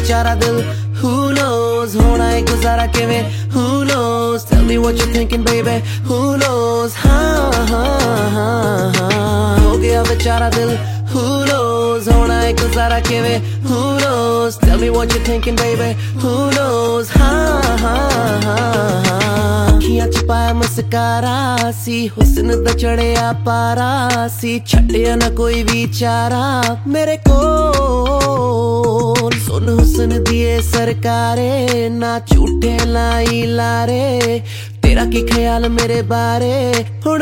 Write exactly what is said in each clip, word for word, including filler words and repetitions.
बेचारा दिल who knows होना है गुजारा किवें who knows tell me what you're thinking baby who knows हाँ हाँ हाँ हाँ हो गया बेचारा दिल who knows होना है गुजारा किवें who knows tell me what you're thinking baby who knows हाँ हाँ हाँ हाँ अखियां च पाया मस्कारा सी हुस्न दा चढ़िया पारा सी छड्डिया ना कोई विचारा मेरे कोल सुन हुस्न दिए सरकारे ना झूठे लाई लारे तेरा की ख्याल मेरे बारे हुण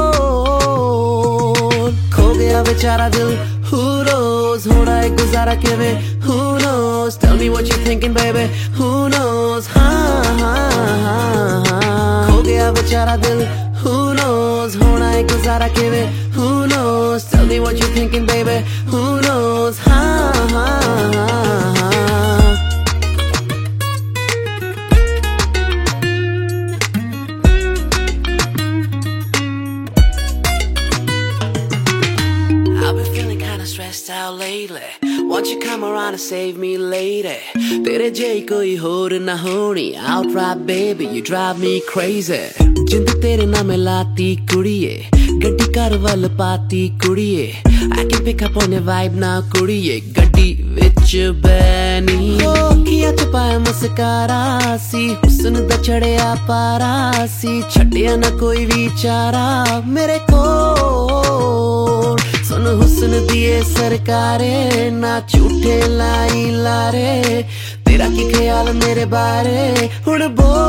बोल खो गया बेचारा दिल who knows होना है गुजारा किवें who knows tell me what you're thinking baby who knows हाँ हाँ हाँ हाँ खो गया बेचारा दिल who knows होना है गुजारा किवें who knows tell me what you're thinking baby who knows हाँ हाँ हाँ हाँ stressed out lately won't you come around and save me lady तेरे जई कोई होर ना होनी outright baby you drive me crazy जिंद तेरे नाम लाती कुड़िए गड्डी कर वल पाती कुड़िए I can pick up on your vibe now कुड़िए गड्डी विच बैनी अखियां च पाया मस्कारा सी हुस्न दा चढ़िया पारा सी छड्डिया ना कोई विचारा मेरे कोल सुन हुस्न दिए सरकारे ना झूठे लाई लारे तेरा की ख्याल मेरे बारे हुण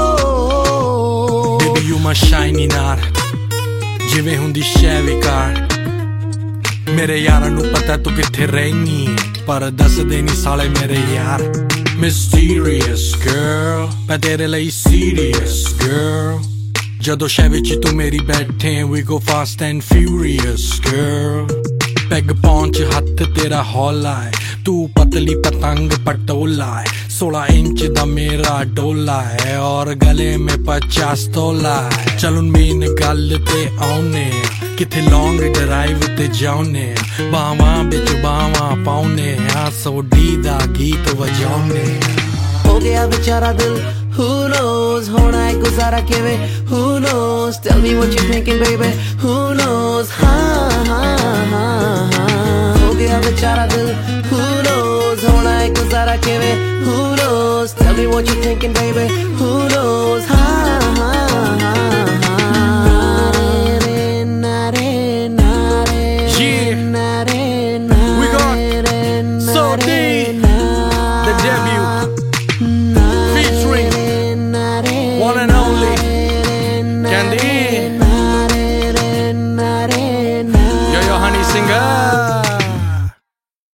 बोल Baby you my shiny nar जिवें हुंदी शै विकार मेरे यारां नू पता तू किथे रहनी पर दस दे नी साले मेरे यार Mysterious girl मैं तेरे ਲਈ serious girl ਜਦੋਂ ਸ਼ੈ ਵਿੱਚ ਤੂੰ ਮੇਰੀ ਬੈਠੇ we go fast and furious girl peg ਪਹੁੰਚ ਹੱਥ ਤੇਰਾ ਹੌਲਾ ਹੈ ਤੂੰ ਪਤਲੀ ਪਤੰਗ ਪਟੋਲਾ ਹੈ सोलह इंच दा मेरा डोला है और गले में पचास तोला है चल मेन गल ते आउने किथे लॉन्ग ड्राइव ते जाउने बावां बिच बावां पाउने आ सोडी दा गीत वजाउने हो गया बेचारा दिल who knows होना है गुजारा किवें who knows tell me what you're thinking baby who knows हाँ हाँ हाँ हाँ हो गया बेचारा दिल who knows होना है गुजारा किवें who knows tell me what you're thinking baby who knows हाँ हाँ हाँ one and only Candy